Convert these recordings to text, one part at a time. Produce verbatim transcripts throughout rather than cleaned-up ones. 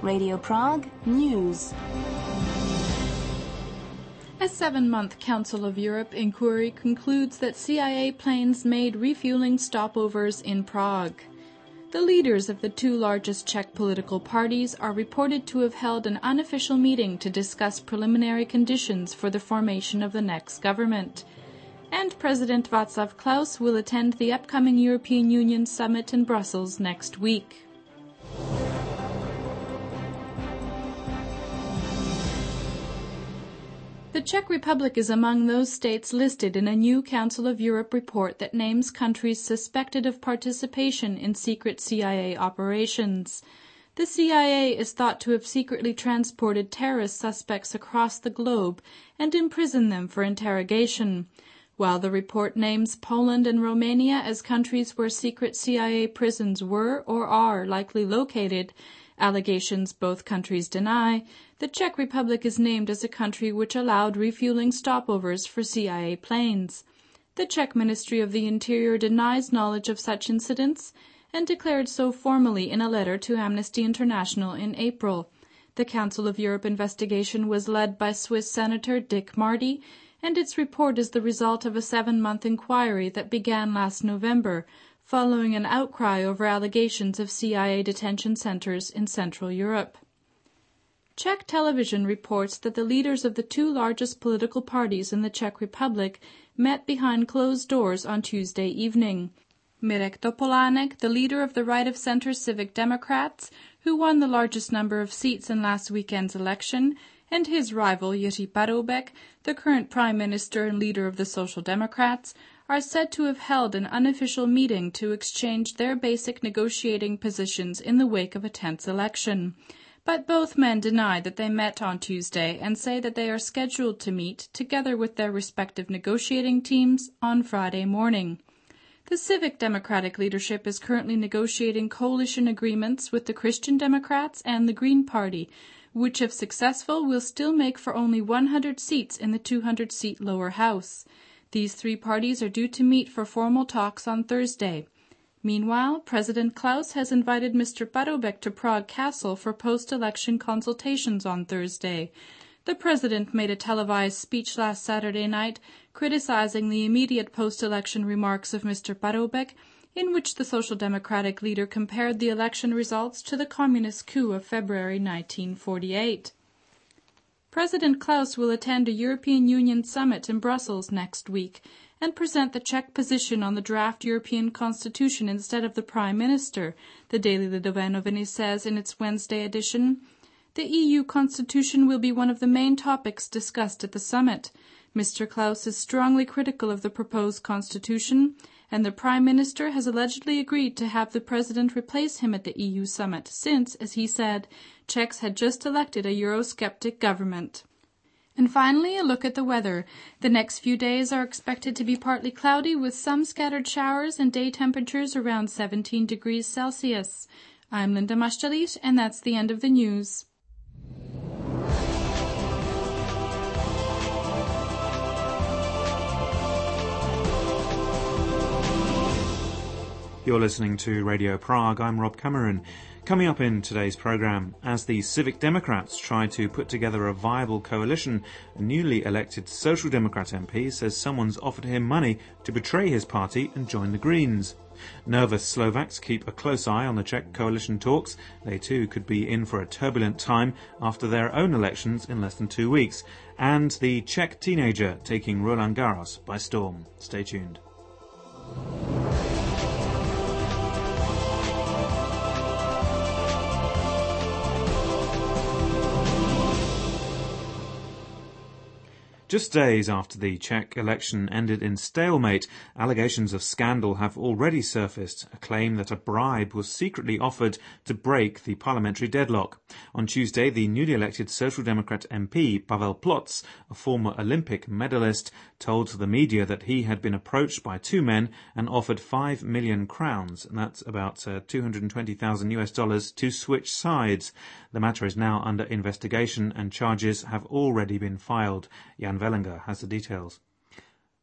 Radio Prague News. A seven-month Council of Europe inquiry concludes that C I A planes made refueling stopovers in Prague. The leaders of the two largest Czech political parties are reported to have held an unofficial meeting to discuss preliminary conditions for the formation of the next government. And President Václav Klaus will attend the upcoming European Union summit in Brussels next week. The Czech Republic is among those states listed in a new Council of Europe report that names countries suspected of participation in secret C I A operations. The C I A is thought to have secretly transported terrorist suspects across the globe and imprisoned them for interrogation. While the report names Poland and Romania as countries where secret C I A prisons were or are likely located, allegations both countries deny, the Czech Republic is named as a country which allowed refueling stopovers for C I A planes. The Czech Ministry of the Interior denies knowledge of such incidents and declared so formally in a letter to Amnesty International in April. The Council of Europe investigation was led by Swiss Senator Dick Marty, and its report is the result of a seven-month inquiry that began last November, following an outcry over allegations of C I A detention centers in Central Europe. Czech television reports that the leaders of the two largest political parties in the Czech Republic met behind closed doors on Tuesday evening. Mirek Topolánek, the leader of the right-of-center Civic Democrats, who won the largest number of seats in last weekend's election, and his rival Jiří Paroubek, the current prime minister and leader of the Social Democrats, are said to have held an unofficial meeting to exchange their basic negotiating positions in the wake of a tense election. But both men deny that they met on Tuesday and say that they are scheduled to meet, together with their respective negotiating teams, on Friday morning. The Civic Democratic leadership is currently negotiating coalition agreements with the Christian Democrats and the Green Party, which, if successful, will still make for only one hundred seats in the two hundred seat lower house. These three parties are due to meet for formal talks on Thursday. Meanwhile, President Klaus has invited Mister Paroubek to Prague Castle for post-election consultations on Thursday. The president made a televised speech last Saturday night criticizing the immediate post-election remarks of Mister Paroubek, in which the Social Democratic leader compared the election results to the communist coup of February nineteen forty-eight. President Klaus will attend a European Union summit in Brussels next week and present the Czech position on the draft European Constitution instead of the Prime Minister, the Daily Lidové Noviny says in its Wednesday edition. The E U Constitution will be one of the main topics discussed at the summit. Mister Klaus is strongly critical of the proposed constitution, and the Prime Minister has allegedly agreed to have the President replace him at the E U summit since, as he said, Czechs had just elected a Eurosceptic government. And finally, a look at the weather. The next few days are expected to be partly cloudy with some scattered showers and day temperatures around seventeen degrees Celsius. I'm Linda Maštalíř, and that's the end of the news. You're listening to Radio Prague. I'm Rob Cameron. Coming up in today's programme, as the Civic Democrats try to put together a viable coalition, a newly elected Social Democrat M P says someone's offered him money to betray his party and join the Greens. Nervous Slovaks keep a close eye on the Czech coalition talks. They too could be in for a turbulent time after their own elections in less than two weeks. And the Czech teenager taking Roland Garros by storm. Stay tuned. Just days after the Czech election ended in stalemate, allegations of scandal have already surfaced, a claim that a bribe was secretly offered to break the parliamentary deadlock. On Tuesday, the newly elected Social Democrat M P, Pavel Ploc, a former Olympic medalist, told the media that he had been approached by two men and offered five million crowns, and that's about uh, two hundred twenty thousand US dollars, to switch sides. The matter is now under investigation and charges have already been filed. Jan Vellinger has the details.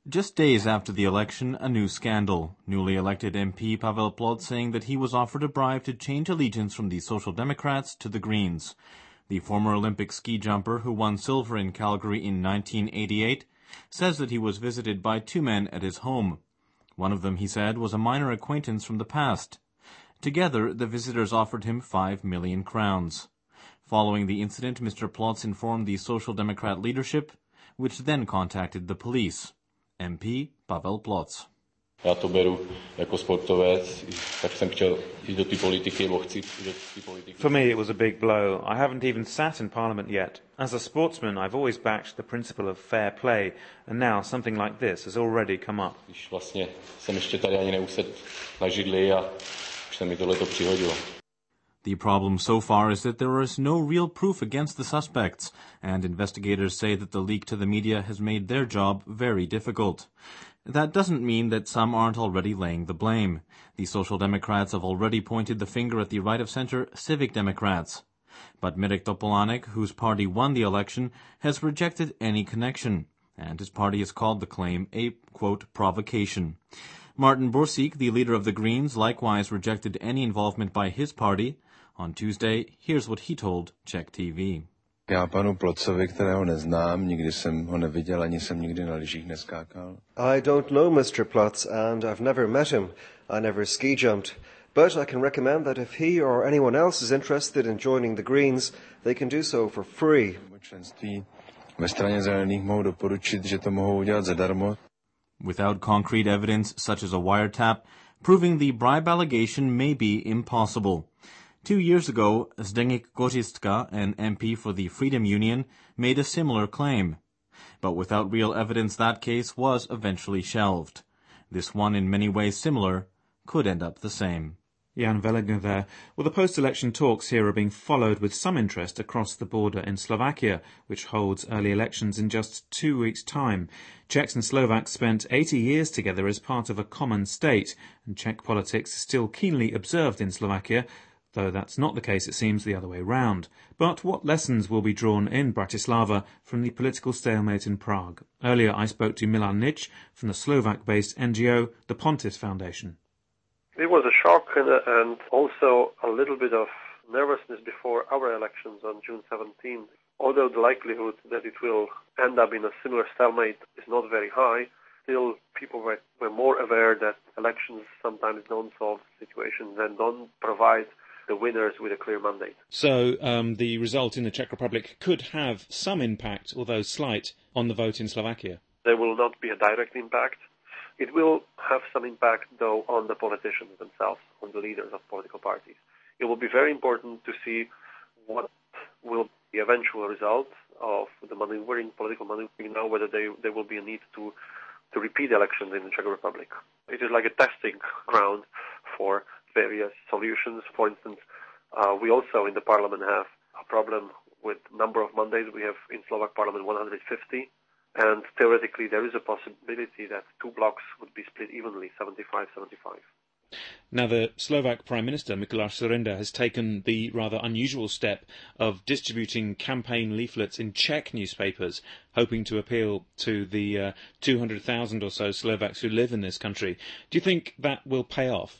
Just days after the election, a new scandal. Newly elected M P Pavel Plot saying that he was offered a bribe to change allegiance from the Social Democrats to the Greens. The former Olympic ski jumper who won silver in Calgary in nineteen eighty-eight says that he was visited by two men at his home. One of them, he said, was a minor acquaintance from the past. Together, the visitors offered him five million crowns. Following the incident, Mister Plotz informed the Social Democrat leadership, which then contacted the police. M P Pavel Plotz. Já to beru jako sportovec, tak jsem chtěl jít do té politiky, nebo chci jít do té politiky. For me, it was a big blow. I haven't even sat in Parliament yet. As a sportsman, I've always backed the principle of fair play, and now something like this has already come up. Když vlastně jsem ještě tady ani neusedl na židli a už se mi tohleto přihodilo. The problem so far is that there is no real proof against the suspects, and investigators say that the leak to the media has made their job very difficult. That doesn't mean that some aren't already laying the blame. The Social Democrats have already pointed the finger at the right-of-center Civic Democrats. But Mirek Topolánek, whose party won the election, has rejected any connection, and his party has called the claim a, quote, provocation. Martin Borsig, the leader of the Greens, likewise rejected any involvement by his party. On Tuesday, here's what he told Czech T V. Já panu Plotzovi, kterého neznám, nikdy jsem ho neviděl, ani jsem nikdy na lyžích neskákal. I don't know Mister Plotz, and I've never met him. I never ski jumped. But I can recommend that if he or anyone else is interested in joining the Greens, they can do so for free. Členství ve straně zelených mohu doporučit, že to mohou udělat zadarmo. Without concrete evidence, such as a wiretap, proving the bribe allegation may be impossible. Two years ago, Zdeněk Kořistka, an M P for the Freedom Union, made a similar claim. But without real evidence, that case was eventually shelved. This one, in many ways similar, could end up the same. Jan Velinger there. Well, the post-election talks here are being followed with some interest across the border in Slovakia, which holds early elections in just two weeks' time. Czechs and Slovaks spent eighty years together as part of a common state, and Czech politics is still keenly observed in Slovakia, though that's not the case, it seems, the other way round. But what lessons will be drawn in Bratislava from the political stalemate in Prague? Earlier I spoke to Milan Nič from the Slovak-based N G O, the Pontis Foundation. It was a shock and, and also a little bit of nervousness before our elections on June seventeenth. Although the likelihood that it will end up in a similar stalemate is not very high, still people were, were more aware that elections sometimes don't solve situations and don't provide the winners with a clear mandate. So um, the result in the Czech Republic could have some impact, although slight, on the vote in Slovakia? There will not be a direct impact. It will have some impact, though, on the politicians themselves, on the leaders of political parties. It will be very important to see what will be the eventual result of the maneuvering, political maneuvering now, whether they, there will be a need to, to repeat elections in the Czech Republic. It is like a testing ground for various solutions. For instance, uh, we also in the parliament have a problem with number of mandates. We have in Slovak parliament one hundred fifty, and theoretically there is a possibility that two blocks would be split evenly, seventy-five seventy-five. Now, the Slovak Prime Minister, Mikuláš Dzurinda, has taken the rather unusual step of distributing campaign leaflets in Czech newspapers, hoping to appeal to the uh, two hundred thousand or so Slovaks who live in this country. Do you think that will pay off?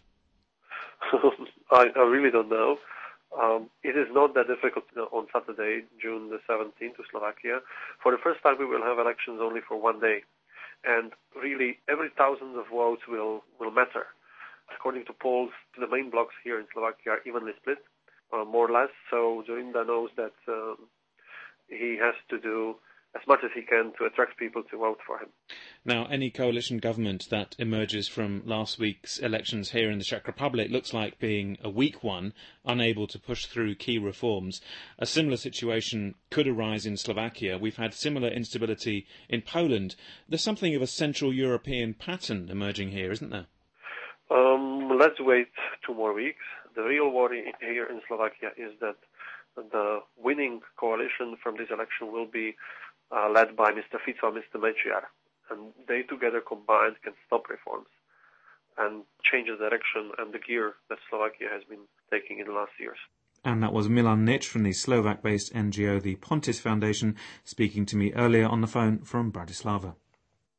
I, I really don't know. Um, it is not that difficult on Saturday, June the seventeenth, to Slovakia. For the first time, we will have elections only for one day. And really, every thousand of votes will, will matter. According to polls, the main blocks here in Slovakia are evenly split, uh, more or less. So Dzurinda knows that um, he has to do as much as he can to attract people to vote for him. Now, any coalition government that emerges from last week's elections here in the Czech Republic looks like being a weak one, unable to push through key reforms. A similar situation could arise in Slovakia. We've had similar instability in Poland. There's something of a Central European pattern emerging here, isn't there? Um, let's wait two more weeks. The real worry here in Slovakia is that the winning coalition from this election will be uh, led by Mister Fico and Mister Mečiar, and they together combined can stop reforms and change the direction and the gear that Slovakia has been taking in the last years. And that was Milan Nič from the Slovak-based N G O, the Pontis Foundation, speaking to me earlier on the phone from Bratislava.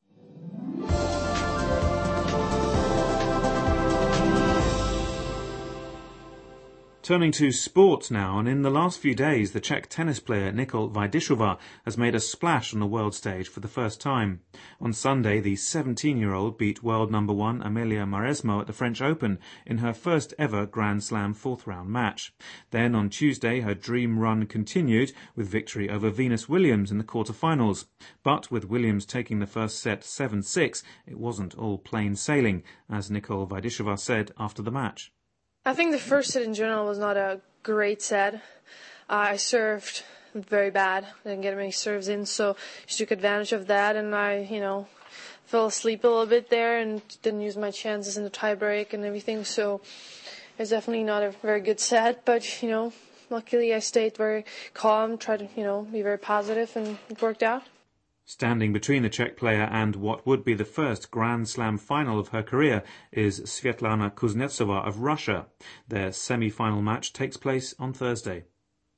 Turning to sport now, and in the last few days, the Czech tennis player Nicole Vajdišová has made a splash on the world stage for the first time. On Sunday, the seventeen-year-old beat world number one Amelia Mauresmo at the French Open in her first ever Grand Slam fourth-round match. Then on Tuesday, her dream run continued with victory over Venus Williams in the quarter-finals. But with Williams taking the first set seven six, it wasn't all plain sailing, as Nicole Vajdišová said after the match. I think the first set in general was not a great set. Uh, I served very bad. I didn't get many serves in, so she took advantage of that, and I, you know, fell asleep a little bit there and didn't use my chances in the tiebreak and everything, so it's definitely not a very good set, but, you know, luckily I stayed very calm, tried to, you know, be very positive, and it worked out. Standing between the Czech player and what would be the first Grand Slam final of her career is Svetlana Kuznetsova of Russia. Their semi-final match takes place on Thursday.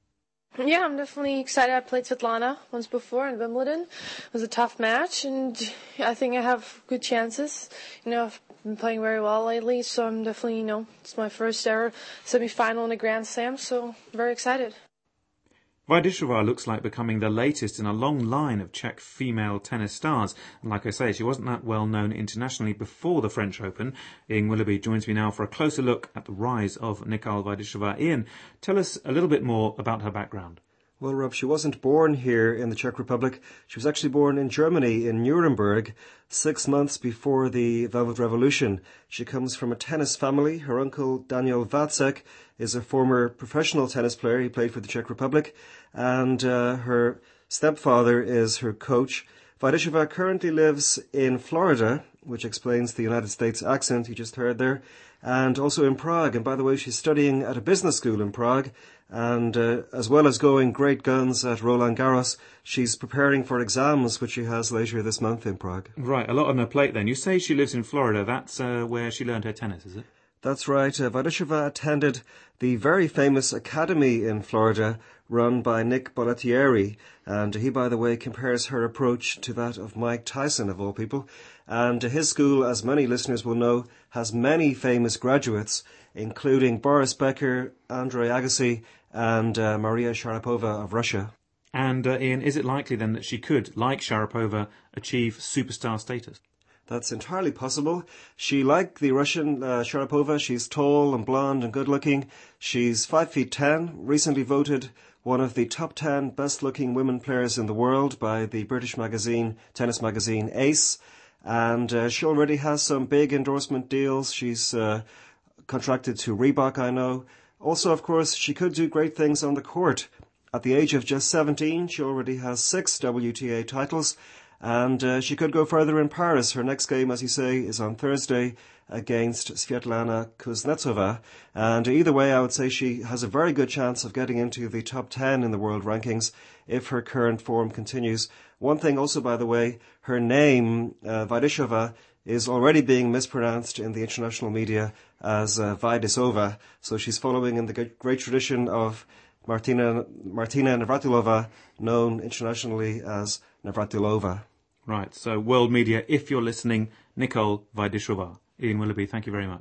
Yeah, I'm definitely excited. I played Svetlana once before in Wimbledon. It was a tough match, and I think I have good chances. You know, I've been playing very well lately, so I'm definitely, you know, it's my first ever semi-final in a Grand Slam, so very excited. Vajdišová looks like becoming the latest in a long line of Czech female tennis stars. And like I say, she wasn't that well known internationally before the French Open. Ian Willoughby joins me now for a closer look at the rise of Nicole Vajdišová. Ian, tell us a little bit more about her background. Well, Rob, she wasn't born here in the Czech Republic. She was actually born in Germany, in Nuremberg, six months before the Velvet Revolution. She comes from a tennis family. Her uncle, Daniel Vácek, is a former professional tennis player. He played for the Czech Republic. And uh, her stepfather is her coach. Vajdišová currently lives in Florida, which explains the United States accent you just heard there, and also in Prague. And by the way, she's studying at a business school in Prague. And uh, as well as going great guns at Roland Garros, she's preparing for exams, which she has later this month in Prague. Right, a lot on her plate then. You say she lives in Florida. That's uh, where she learned her tennis, is it? That's right. Uh, Vajdišová attended the very famous academy in Florida run by Nick Bollettieri. And he, by the way, compares her approach to that of Mike Tyson, of all people. And his school, as many listeners will know, has many famous graduates, including Boris Becker, Andrei Agassi, and uh, Maria Sharapova of Russia. And, uh, Ian, is it likely then that she could, like Sharapova, achieve superstar status? That's entirely possible. She, like the Russian uh, Sharapova, she's tall and blonde and good-looking. She's five feet ten, recently voted one of the top ten best-looking women players in the world by the British magazine, tennis magazine Ace. And uh, she already has some big endorsement deals. She's uh, contracted to Reebok, I know. Also, of course, she could do great things on the court. At the age of just seventeen, she already has six W T A titles. And uh, she could go further in Paris. Her next game, as you say, is on Thursday against Svetlana Kuznetsova. And either way, I would say she has a very good chance of getting into the top ten in the world rankings if her current form continues. One thing also, by the way, her name, uh, Vajdišová, is already being mispronounced in the international media as uh, Vajdisova. So she's following in the great tradition of Martina Martina Navratilova, known internationally as Navratilova. Right, so world media, if you're listening, Nicole Vajdišová. Ian Willoughby, thank you very much.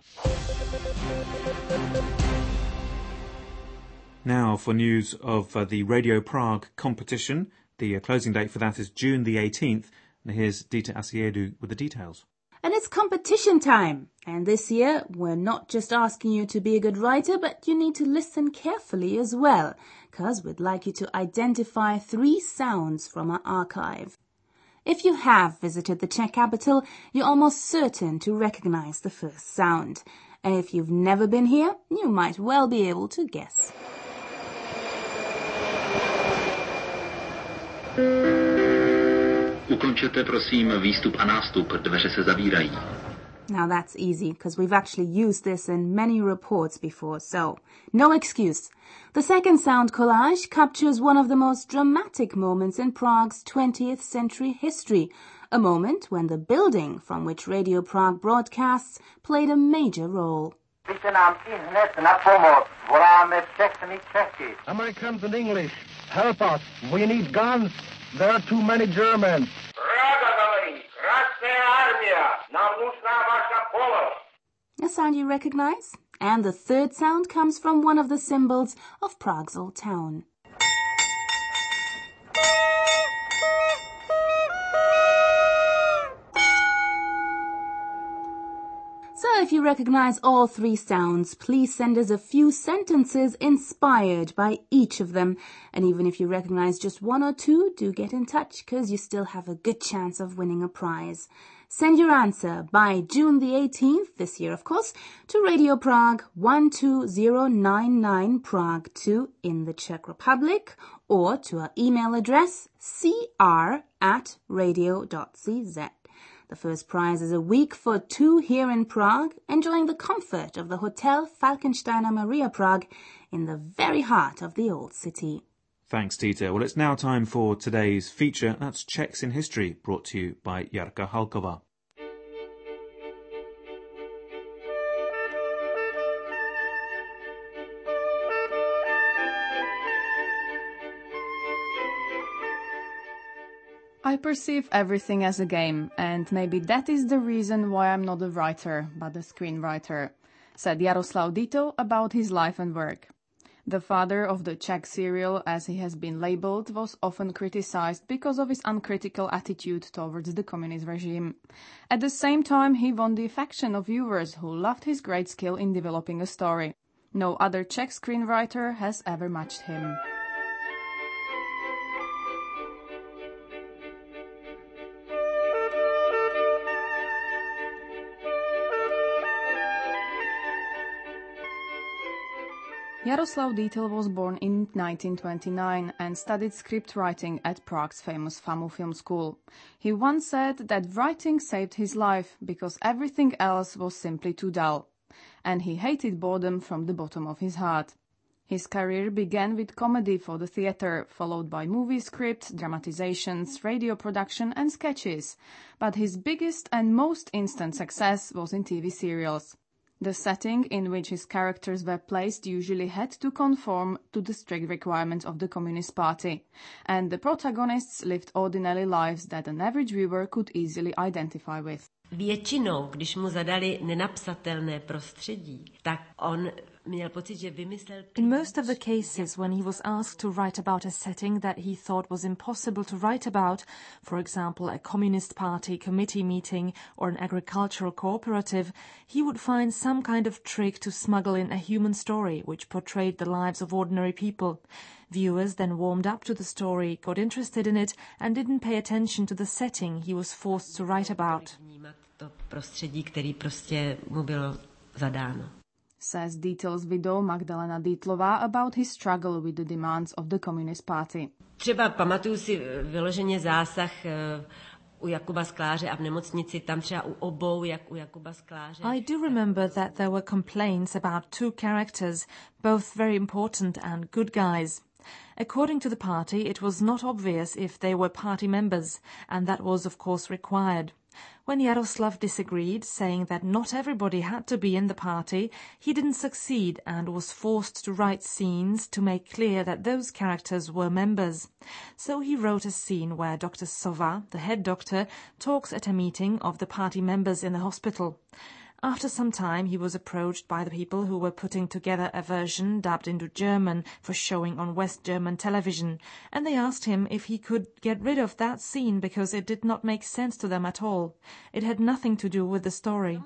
Now for news of uh, the Radio Prague competition. The uh, closing date for that is June the eighteenth. And here's Dita Asiedu with the details. And it's competition time. And this year, we're not just asking you to be a good writer, but you need to listen carefully as well, because we'd like you to identify three sounds from our archive. If you have visited the Czech capital, you're almost certain to recognize the first sound. And if you've never been here, you might well be able to guess. Ukončete prosím výstup a nástup, dveře se zavírají. Now that's easy, because we've actually used this in many reports before, so no excuse. The second sound collage captures one of the most dramatic moments in Prague's twentieth century history, a moment when the building from which Radio Prague broadcasts played a major role. Americans and English, help us. We need guns. There are too many Germans. Praga, говорит, Красная A sound you recognize? And the third sound comes from one of the symbols of Prague's old town. So if you recognize all three sounds, please send us a few sentences inspired by each of them. And even if you recognize just one or two, do get in touch, because you still have a good chance of winning a prize. Send your answer by June the eighteenth, this year of course, to Radio Prague one two zero nine nine Prague two in the Czech Republic, or to our email address c r at radio dot c z. The first prize is a week for two here in Prague, enjoying the comfort of the Hotel Falkensteiner Maria Prague in the very heart of the old city. Thanks, Tita. Well, it's now time for today's feature. That's Czechs in History, brought to you by Jarka Halkova. I perceive everything as a game, and maybe that is the reason why I'm not a writer, but a screenwriter, said Jaroslav Dito about his life and work. The father of the Czech serial, as he has been labeled, was often criticized because of his uncritical attitude towards the communist regime. At the same time, he won the affection of viewers who loved his great skill in developing a story. No other Czech screenwriter has ever matched him. Jaroslav Dito was born in nineteen twenty-nine and studied script writing at Prague's famous FAMU Film School. He once said that writing saved his life because everything else was simply too dull, and he hated boredom from the bottom of his heart. His career began with comedy for the theatre, followed by movie scripts, dramatizations, radio production and sketches, but his biggest and most instant success was in T V serials. The setting in which his characters were placed usually had to conform to the strict requirements of the Communist Party, and the protagonists lived ordinary lives that an average viewer could easily identify with. Většinou, když mu zadali nenapsatelné prostředí, tak on měl pocit, že vymyslel... In most of the cases when he was asked to write about a setting that he thought was impossible to write about, for example a Communist Party committee meeting or an agricultural cooperative, he would find some kind of trick to smuggle in a human story which portrayed the lives of ordinary people. Viewers then warmed up to the story, got interested in it, and didn't pay attention to the setting he was forced to write about. To prostředí, který prostě mu bylo zadáno. Says Dito's widow Magdalena Ditlová about his struggle with the demands of the Communist Party. Třeba pamatuju si vyloženě zásah u Jakuba Skláře a v nemocnici, tam třeba u obou, jak u Jakuba Skláře. I do remember that there were complaints about two characters, both very important and good guys. According to the party, it was not obvious if they were party members, and that was of course required. When Jaroslav disagreed, saying that not everybody had to be in the party, he didn't succeed and was forced to write scenes to make clear that those characters were members. So he wrote a scene where Doctor Sova, the head doctor, talks at a meeting of the party members in the hospital. After some time, he was approached by the people who were putting together a version dubbed into German for showing on West German television, and they asked him if he could get rid of that scene because it did not make sense to them at all. It had nothing to do with the story.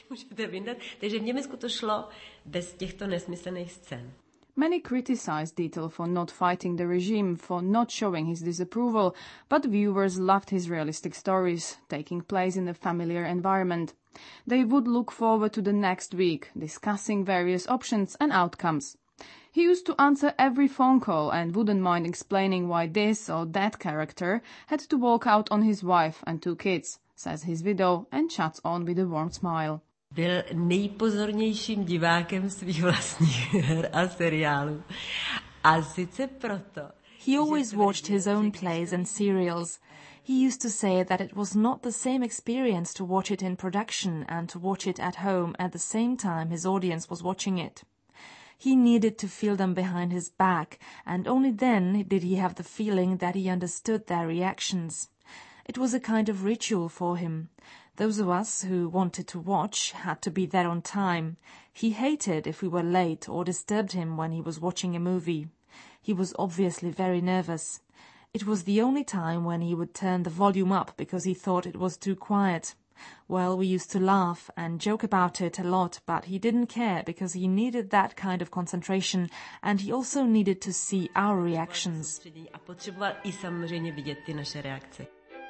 Many criticized Dito for not fighting the regime, for not showing his disapproval, but viewers loved his realistic stories, taking place in a familiar environment. They would look forward to the next week, discussing various options and outcomes. He used to answer every phone call and wouldn't mind explaining why this or that character had to walk out on his wife and two kids, says his widow, and chats on with a warm smile. Byl nejpozornějším divákem svých vlastních her a seriálů. A sice proto. He always watched his own plays and serials. He used to say that it was not the same experience to watch it in production and to watch it at home at the same time his audience was watching it. He needed to feel them behind his back, and only then did he have the feeling that he understood their reactions. It was a kind of ritual for him. Those of us who wanted to watch had to be there on time. He hated if we were late or disturbed him when he was watching a movie. He was obviously very nervous. It was the only time when he would turn the volume up because he thought it was too quiet. Well, we used to laugh and joke about it a lot, but he didn't care because he needed that kind of concentration and he also needed to see our reactions. A potřeboval i samozřejmě vidět ty naše reakce.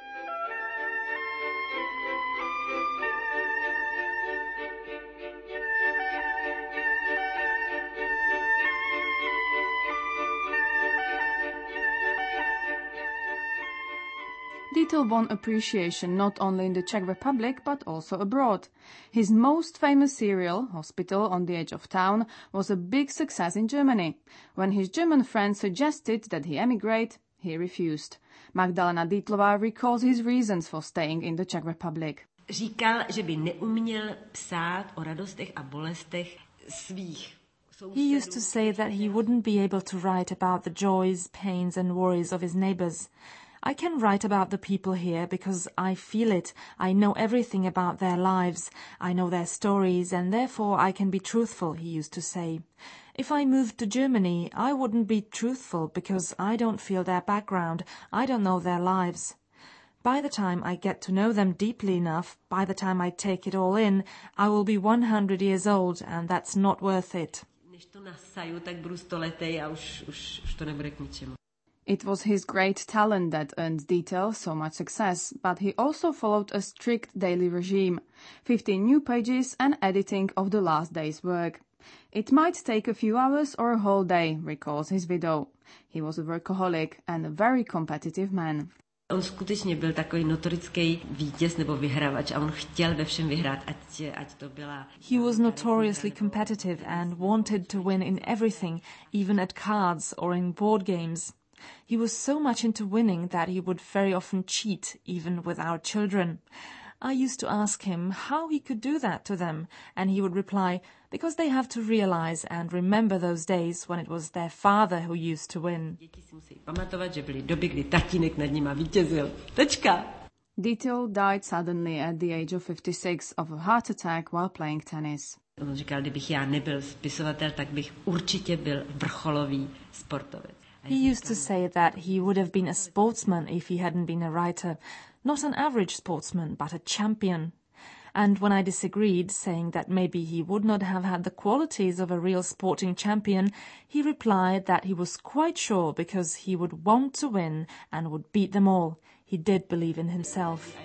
Dietl won appreciation not only in the Czech Republic but also abroad. His most famous serial, Hospital on the Edge of Town, was a big success in Germany. When his German friends suggested that he emigrate, he refused. Magdalena Dietlová recalls his reasons for staying in the Czech Republic. Říkal, že by neuměl psát o radostech a bolestech svých. He used to say that he wouldn't be able to write about the joys, pains and worries of his neighbors. I can write about the people here because I feel it. I know everything about their lives. I know their stories and therefore I can be truthful, he used to say. If I moved to Germany, I wouldn't be truthful because I don't feel their background. I don't know their lives. By the time I get to know them deeply enough, by the time I take it all in, I will be one hundred years old and that's not worth it. Než to nasaju, tak budu stoletej a už, už, už to nebude k ničemu. It was his great talent that earned Dietl so much success, but he also followed a strict daily regime, fifteen new pages and editing of the last day's work. It might take a few hours or a whole day, recalls his widow. He was a workaholic and a very competitive man. On skutečně byl takový notorický vítěz nebo vyhravač a on chtěl ve všem vyhrát, ať, ať to byla... He was notoriously competitive and wanted to win in everything, even at cards or in board games. He was so much into winning that he would very often cheat, even with our children. I used to ask him how he could do that to them, and he would reply, because they have to realize and remember those days when it was their father who used to win. Děti si musí pamatovat, že byly doby, kdy tatínek nad nima vítězil. Tečka. Dietl died suddenly at the age of fifty-six of a heart attack while playing tennis. On říkal, kdybych já nebyl spisovatel, tak bych určitě byl vrcholový sportovec. He used to say that he would have been a sportsman if he hadn't been a writer. Not an average sportsman, but a champion. And when I disagreed, saying that maybe he would not have had the qualities of a real sporting champion, he replied that he was quite sure because he would want to win and would beat them all. He did believe in himself.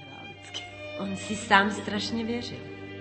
On si sám strašně věřil.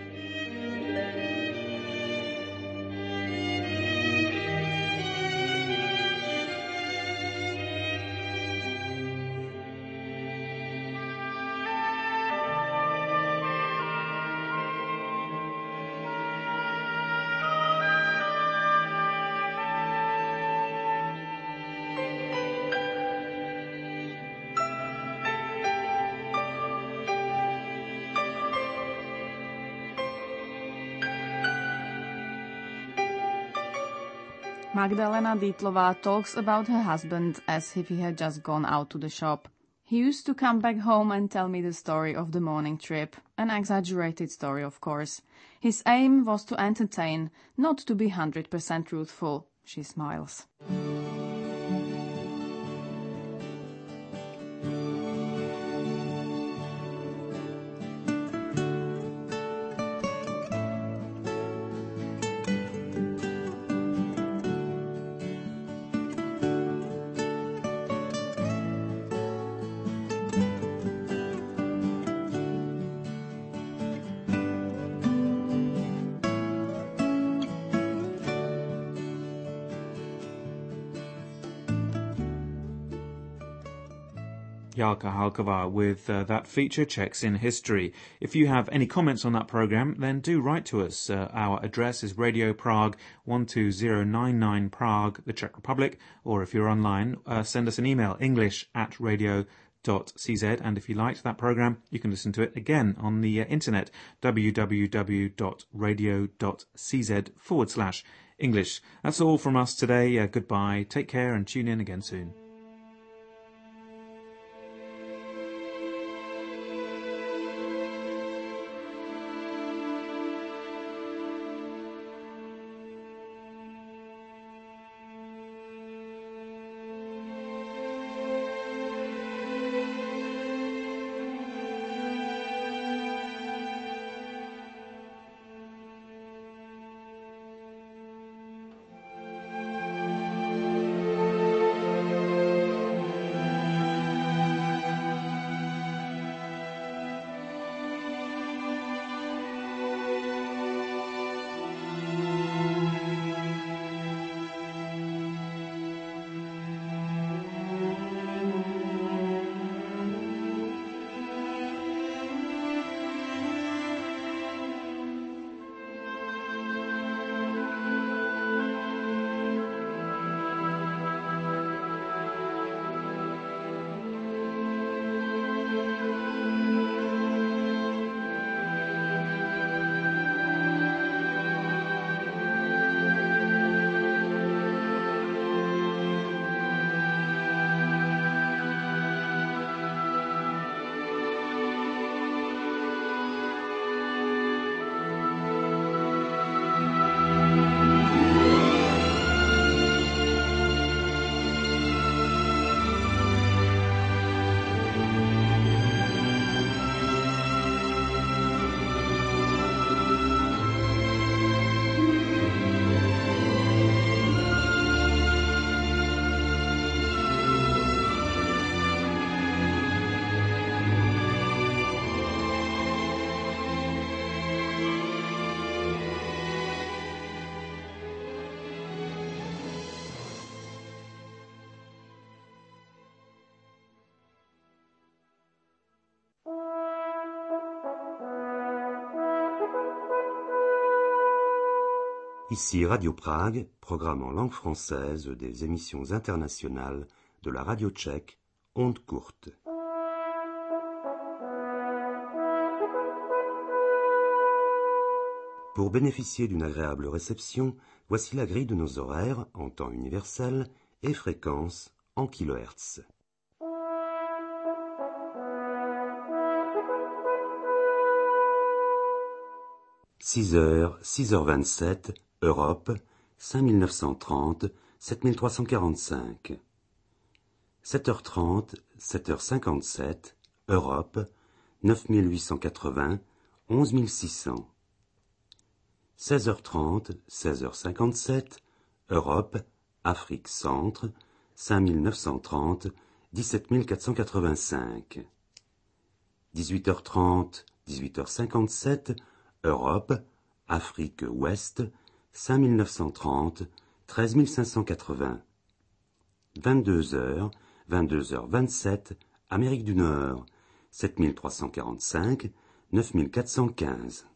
Magdalena Dietlová talks about her husband as if he had just gone out to the shop. He used to come back home and tell me the story of the morning trip, an exaggerated story, of course. His aim was to entertain, not to be one hundred percent truthful. She smiles. Jalka Halkova with uh, that feature, Czechs in History. If you have any comments on that programme, then do write to us. Uh, our address is Radio Prague one two zero nine nine Prague, the Czech Republic, or if you're online, uh, send us an email, english at radio dot c z, and if you liked that programme, you can listen to it again on the uh, internet, www.radio.cz forward slash English. That's all from us today. Uh, goodbye, take care, and tune in again soon. Ici Radio Prague, programme en langue française des émissions internationales de la radio tchèque, Ondes courtes. Pour bénéficier d'une agréable réception, voici la grille de nos horaires en temps universel et fréquence en kilohertz. six heures, six heures vingt-sept, Europe, cinq mille neuf cent trente, sept mille trois cent quarante-cinq. sept heures trente, sept heures cinquante-sept, Europe, neuf mille huit cent quatre-vingts, onze mille six cents. seize heures trente, seize heures cinquante-sept, Europe, Afrique centre, cinq mille neuf cent trente, dix-sept mille quatre cent quatre-vingt-cinq. dix-huit heures trente, dix-huit heures cinquante-sept, Europe, Afrique ouest, cinq mille neuf cent trente, treize mille cinq cent quatre-vingts. vingt-deux heures, vingt-deux heures vingt-sept, Amérique du Nord, sept mille trois cent quarante-cinq, neuf mille quatre cent quinze.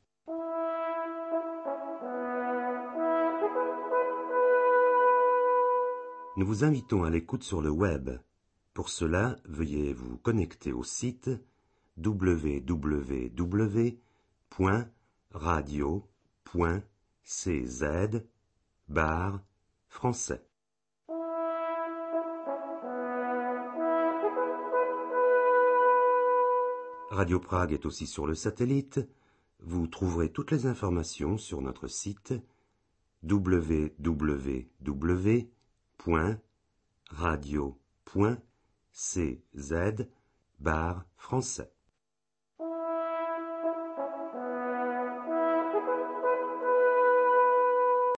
Nous vous invitons à l'écoute sur le web. Pour cela, veuillez vous connecter au site w w w point radio point c z barre français. Radio Prague est aussi sur le satellite. Vous trouverez toutes les informations sur notre site w w w point radio point c z barre français.